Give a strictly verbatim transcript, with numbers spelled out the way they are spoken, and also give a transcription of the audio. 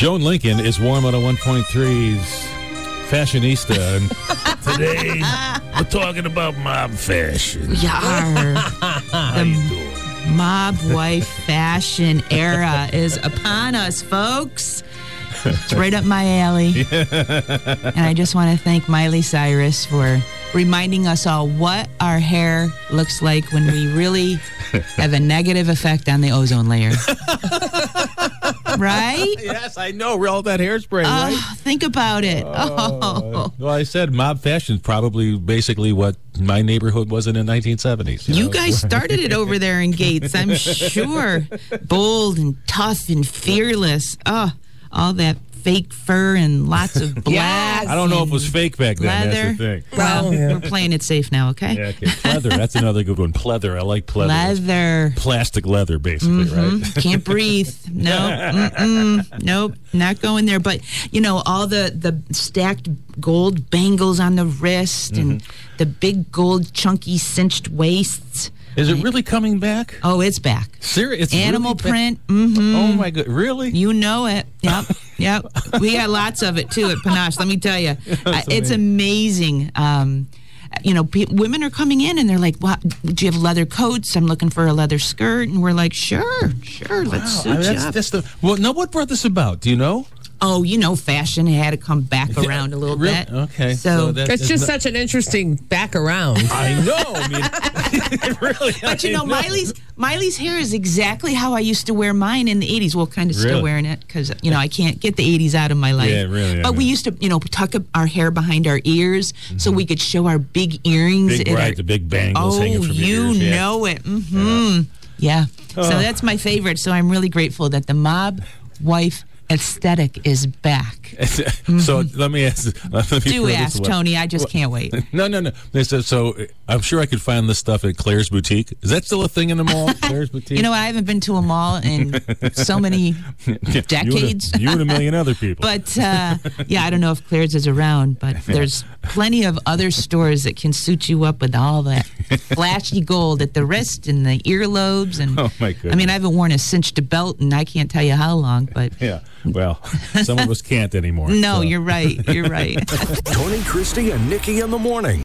Joan Lincoln is Warm on a one point three's fashionista. And today, we're talking about mob fashion. We are. How you doing? Mob wife fashion era is upon us, folks. It's right up my alley. And I just want to thank Miley Cyrus for reminding us all what our hair looks like when we really have a negative effect on the ozone layer. Right? Yes, I know. All that hairspray, Oh, right? think about it. Uh, Oh. Well, I said mob fashion is probably basically what my neighborhood was in the nineteen seventies. You know? guys started it over there in Gates, I'm sure. Bold and tough and fearless. Oh, all that fake fur and lots of black. Yes. I don't know if it was fake back then. Leather. That's the thing. Well, Well, yeah. we're playing it safe now, okay? Yeah, okay. Pleather. That's another good one. Pleather. I like pleather. Leather. Plastic leather, basically, Mhm. right? Can't breathe. No. Mm-mm. Nope. Not going there. But, you know, all the, the stacked gold bangles on the wrist and the big gold chunky cinched waists. Is it really coming back? Oh, it's back. Serious? It's Animal really back? print. Mm-hmm. Oh, my God. Really? You know it. Yep. Yep. We got lots of it, too, at Panache. Let me tell you. Uh, it's amazing. Um, you know, pe- women are coming in and they're like, "Wow, do you have leather coats? I'm looking for a leather skirt." And we're like, sure, sure, let's Wow, I mean, suit you that's, up. that's the, well, now, what brought this about? Do you know? Oh, you know, fashion had to come back around a little Really? bit. Okay. So, that- It's just not- such an interesting back around. I know. I mean, really. but you I know, Miley's Miley's hair is exactly how I used to wear mine in the eighties. Well, kind of still Really? wearing it because, you know, I can't get the eighties out of my life. Yeah, really, But I we know. used to, you know, tuck up our hair behind our ears so we could show our big earrings. Big, and right, our- the big bangles oh, hanging from your you ears. Yeah. know it. Mm-hmm. Yeah. So that's my favorite. So I'm really grateful that the mob wife aesthetic is back. So let me ask. Let me Do throw this ask, away. Tony. I just can't wait. No, no, no. So, so I'm sure I could find this stuff at Claire's Boutique. Is that still a thing in the mall? Claire's Boutique. You know, I haven't been to a mall in so many Yeah, decades. You and, a, you and a million other people. But, uh, yeah, I don't know if Claire's is around, but there's plenty of other stores that can suit you up with all that flashy gold at the wrist and the earlobes. And Oh, my goodness. I mean, I haven't worn a cinched belt, and I can't tell you how long, but Yeah. Well, some of us can't anymore. no, so. you're right. You're right. Tony, Christy, and Nikki in the morning.